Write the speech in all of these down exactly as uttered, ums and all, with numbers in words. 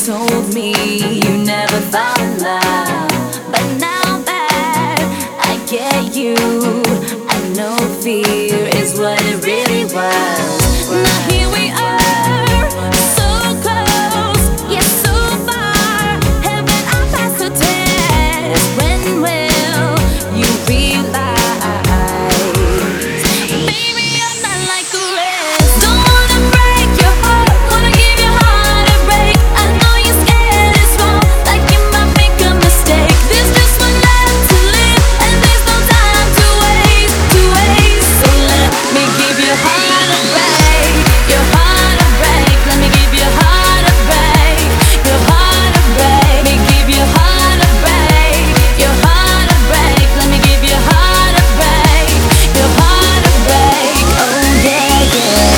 told me you never fall in love, but now that I get you, I know fear is what it really was. Now here we are, so close, yet so far. Haven't I passed the test? When will you realize, baby, I'm not like the rest? Don't wanna break your heart, wanna give your heart a break. I know you're scared it's wrong, like you might make a mistake. There's just one life to live, and there's no time to waste, to waste. So let me give your heart a break, your heart a break. Let me give your heart a break, your heart a break. Let me give your heart a break, your heart a break. Let me give your heart a break, your heart a break. Oh yeah, yeah.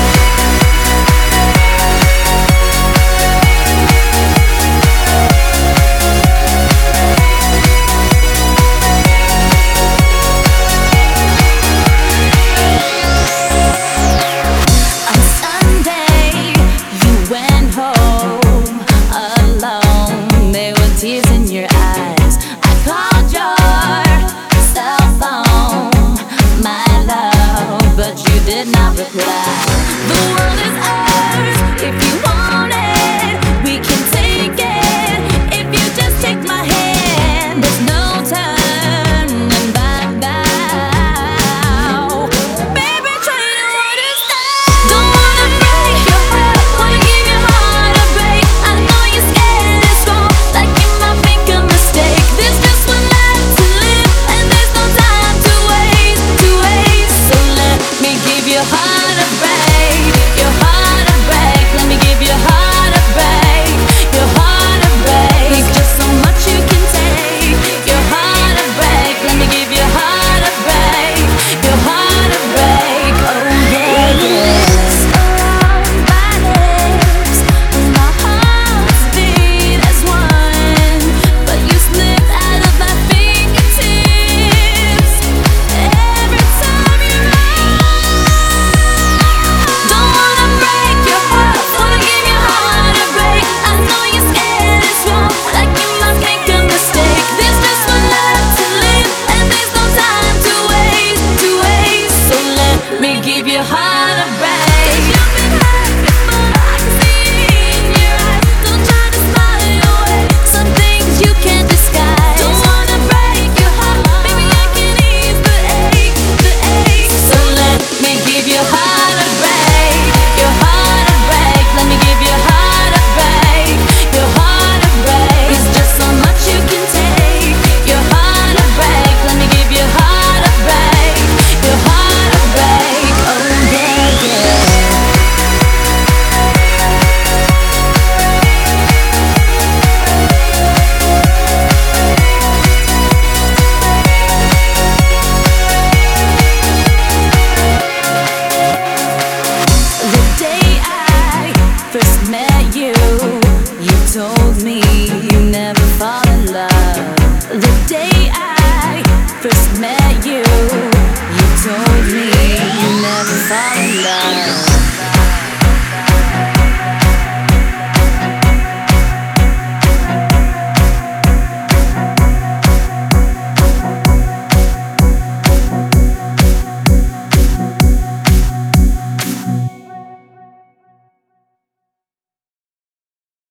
On Sunday, you went home alone. There were tears in your eyes. I called your cell phone, my love, but you did not reply. The world is ours if you want it. We can take it if you just take my hand. There's no turning back now. Baby, try to understand. Don't wanna break your heart, wanna give your heart a break. I know you're scared it's wrong, like you might make a mistake. There's just one life to live, and there's no time to waste, to waste. So let me give your heart a break, your heart a break. Let me give your heart a break, your heart a break. There's just so much you can take, your heart a break. Let me give your heart a break, your heart a break. Oh yeah, yeah. Surrounded by lips, and my hearts beat as one, but you slipped out of my fingertips every time you lie. Don't wanna break your heart, wanna give your heart a break. I know you're scared it's wrong, like you might make a mistake. There's just one life to live, and there's no time to waste, to waste. So let me give your heart a break. You've been hurt before, I can see it in your eyes. Don't try to smile it away, some things you can't disguise. Don't wanna break your heart, baby, I can ease the ache, the ache. So let me give your heart a break, your heart a break. Let me give your heart a break, your heart a break. There's just so much you can take, your heart a break. Let me give your heart a break, your heart a break. Oh yeah, yeah. The day I first met you, you told me you never fall in love. The day I first met you,